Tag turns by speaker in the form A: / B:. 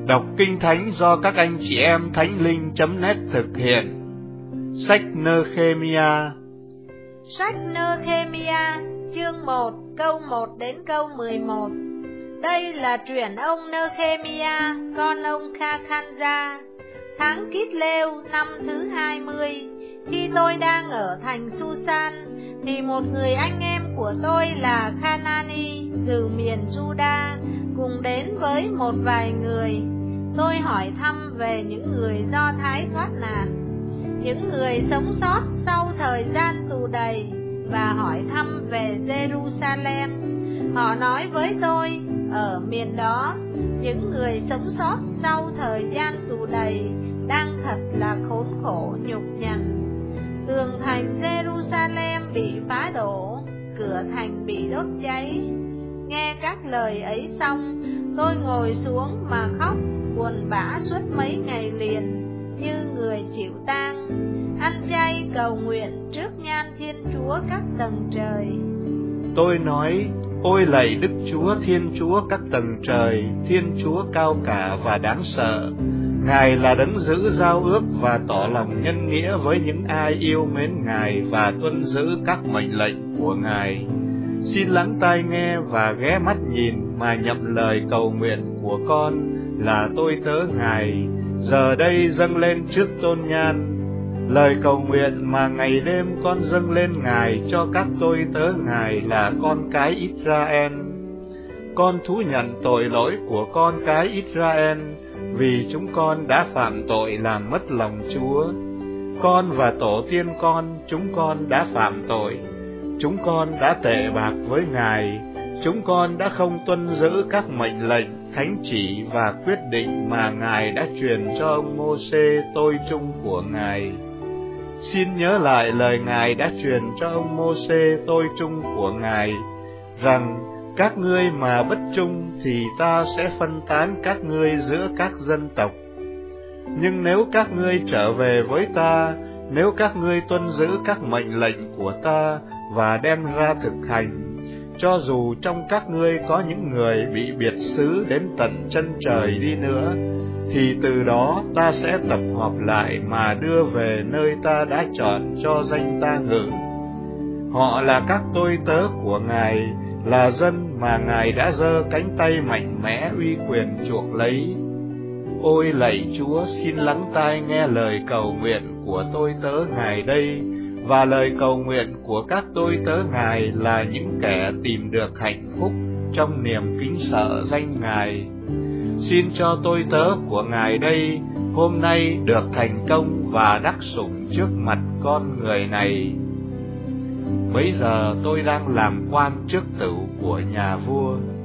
A: Đọc Kinh Thánh do các anh chị em Thánh Linh.net thực hiện. Sách Nehemia.
B: Sách Nehemia, chương 1, câu 1 đến câu 11. Đây là truyện ông Nehemia, con ông Kha-khan-gia. Tháng Kít-lêu, năm thứ 20, khi tôi đang ở thành Su-san, thì một người anh em của tôi là Khanani từ miền Juda cùng đến với một vài người. Tôi hỏi thăm về những người Do Thái thoát nạn, những người sống sót sau thời gian tù đầy, và hỏi thăm về Jerusalem. Họ nói với tôi, ở miền đó, những người sống sót sau thời gian tù đầy đang thật là khốn khổ nhục nhằn. Tường thành Jerusalem bị phá đổ, cửa thành bị đốt cháy. Nghe các lời ấy xong, tôi ngồi xuống mà khóc buồn bã suốt mấy ngày liền, như người chịu tang, ăn chay cầu nguyện trước nhan Thiên Chúa các tầng trời.
A: Tôi nói, ôi lạy Đức Chúa Thiên Chúa các tầng trời, Thiên Chúa cao cả và đáng sợ. Ngài là đấng giữ giao ước và tỏ lòng nhân nghĩa với những ai yêu mến Ngài và tuân giữ các mệnh lệnh của Ngài. Xin lắng tai nghe và ghé mắt nhìn mà nhậm lời cầu nguyện của con là tôi tớ Ngài, giờ đây dâng lên trước tôn nhan. Lời cầu nguyện mà ngày đêm con dâng lên Ngài cho các tôi tớ Ngài là con cái Israel. Con thú nhận tội lỗi của con cái Israel, vì chúng con đã phạm tội làm mất lòng Chúa. Con và tổ tiên con, chúng con đã phạm tội. Chúng con đã tệ bạc với Ngài. Chúng con đã không tuân giữ các mệnh lệnh, thánh chỉ và quyết định mà Ngài đã truyền cho ông Mô-sê tôi trung của Ngài. Xin nhớ lại lời Ngài đã truyền cho ông Mô-sê tôi trung của Ngài, rằng các ngươi mà bất trung thì ta sẽ phân tán các ngươi giữa các dân tộc. Nhưng nếu các ngươi trở về với ta, nếu các ngươi tuân giữ các mệnh lệnh của ta và đem ra thực hành, cho dù trong các ngươi có những người bị biệt xứ đến tận chân trời đi nữa, thì từ đó ta sẽ tập hợp lại mà đưa về nơi ta đã chọn cho danh ta ngự. Họ là các tôi tớ của Ngài, là dân mà Ngài đã giơ cánh tay mạnh mẽ uy quyền chuộc lấy. Ôi lạy Chúa, xin lắng tai nghe lời cầu nguyện của tôi tớ Ngài đây, và lời cầu nguyện của các tôi tớ Ngài là những kẻ tìm được hạnh phúc trong niềm kính sợ danh Ngài. Xin cho tôi tớ của Ngài đây hôm nay được thành công và đắc sủng trước mặt con người này. Bấy giờ tôi đang làm quan trước tửu của nhà vua.